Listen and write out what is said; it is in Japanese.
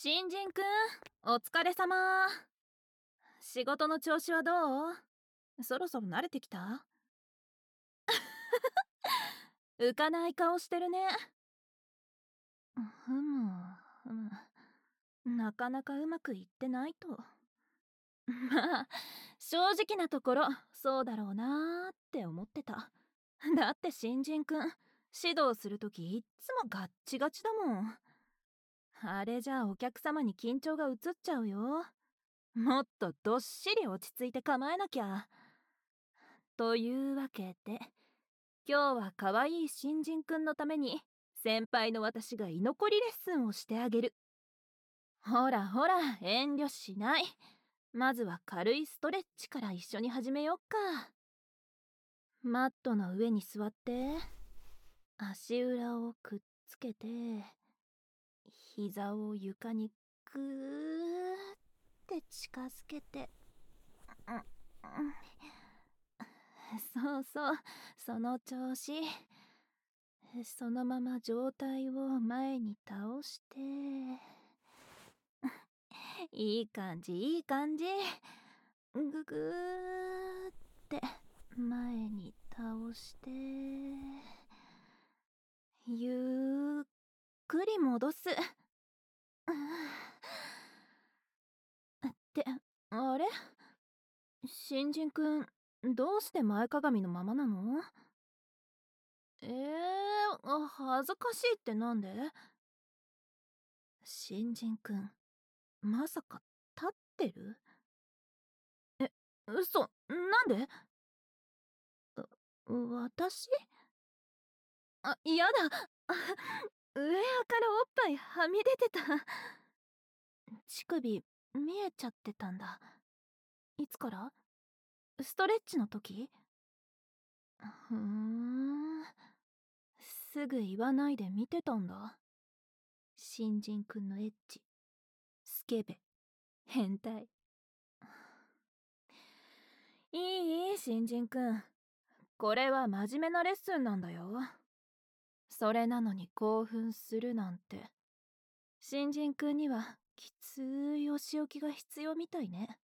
新人くん、お疲れ様。仕事の調子はどう？そろそろ慣れてきた？浮かない顔してるね。ふむ、ふむ。なかなかうまくいってないと。まあ、正直なところ、そうだろうなーって思ってた。だって新人くん、指導するときいっつもガッチガチだもん。あれじゃあお客様に緊張が移っちゃうよ。もっとどっしり落ち着いて構えなきゃ。というわけで、今日は可愛い新人くんのために先輩の私が居残りレッスンをしてあげる。ほらほら、遠慮しない。まずは軽いストレッチから一緒に始めよっか。マットの上に座って、足裏をくっつけて、膝を床にグーって近づけて、うんうん、そうそう、その調子。そのまま上体を前に倒して、いい感じいい感じ。ぐぐーって前に倒して、ゆっくり戻す。ってあれ、新人くん、どうして前かがみのままなの？恥ずかしいってなんで？新人くん、まさか立ってる？え、嘘、なんで？私？やだ。上からおっぱいはみ出てた。乳首見えちゃってたんだ。いつから？ストレッチの時？ふーん、すぐ言わないで見てたんだ。新人くんのエッチ、スケベ、変態。いい新人くん、これは真面目なレッスンなんだよ。それなのに興奮するなんて。新人くんにはきついお仕置きが必要みたいね。